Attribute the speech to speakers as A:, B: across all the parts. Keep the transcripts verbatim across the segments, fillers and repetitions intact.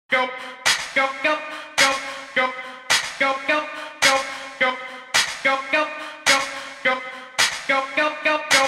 A: Go, go, go, go, go, go, go, go, go, go, go, go, go, go, go, go, go.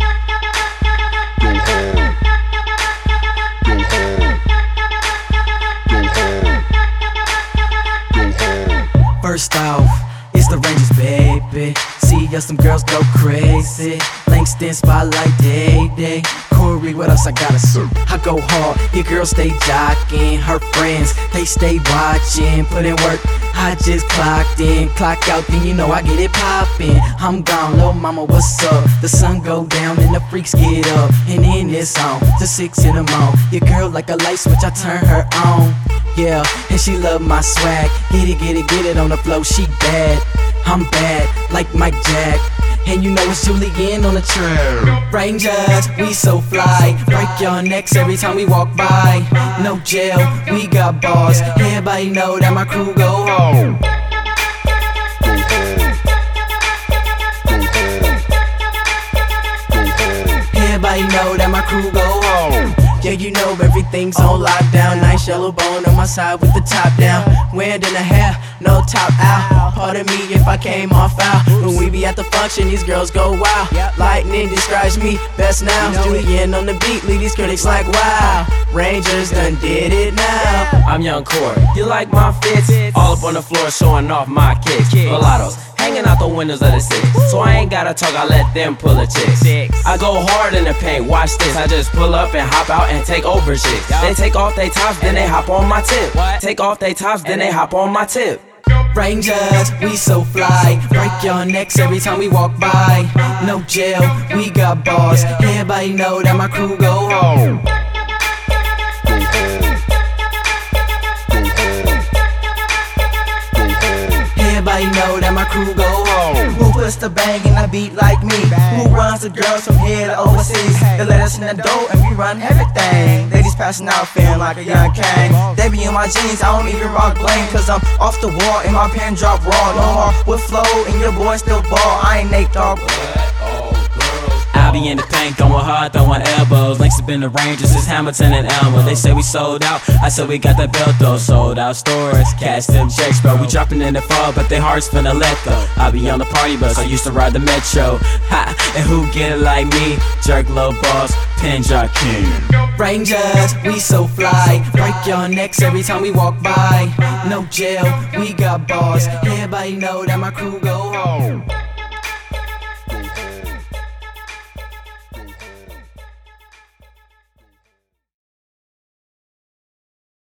B: First off, it's the Rangers, baby. See us, some girls go crazy. Langston, Spotlight, Day Day. Corey, what else I gotta say? I go hard, your girls stay jocking. Her friends, they stay watching. Put in work, I just clocked in. Clock out, then you know I get it poppin'. I'm gone, little mama, what's up? The sun go down and the freaks get up. And then it's on, to six in the morning. Your girl like a light switch, I turn her on. Yeah, and she love my swag. Get it, get it, get it on the flow, she bad. I'm bad, like Mike Jack. And you know it's Julian on the track. Rangers, we so fly. Break your necks every time we walk by. No jail, we got bars. Everybody know that my crew go home. Everybody know that my crew go home. Yeah, you know everything's on lockdown. Nice yellow bone on my side with the top down. Wearing in the hair, no top out. Pardon me if I came off out. When we be at the function, these girls go wild. Lightning describes me best now. Julian on the beat, leave these critics like wow. Rangers done did it now.
C: I'm Young Corey, you like my fits? All up on the floor showing off my kicks. Mulattoes hanging out the windows of the six. So I ain't gotta talk, I let them pull a chick. I go hard in the paint, watch this. I just pull up and hop out and take over shit. They take off they tops, then they hop on my tip. Take off they tops, then they hop on my tip.
B: Rangers, we so fly. Break your necks every time we walk by. No jail, we got bars. Everybody know that my crew go home. Everybody know that my crew go home. Who puts the bang in a beat like me? Who runs the girls from here to overseas? They let us in the door and we run everything. Ladies passing out feeling like a young king. They be in my jeans, I don't even rock blame. Cause I'm off the wall and my pen drop raw. No more with flow and your boy still ball. I ain't Nate Dogg.
C: I be in the paint, going hard, throwing elbows. Links up in the Rangers, it's Hamilton and Elmer. They say we sold out, I said we got that belt though. Sold out stores, cash them checks, bro. We dropping in the fall, but their hearts finna let go. I be on the party bus, I used to ride the Metro. Ha, and who get it like me? Jerk low boss, pin drop king.
B: Rangers, we so fly. Break your necks every time we walk by. No jail, we got bars. Everybody know that my crew go home.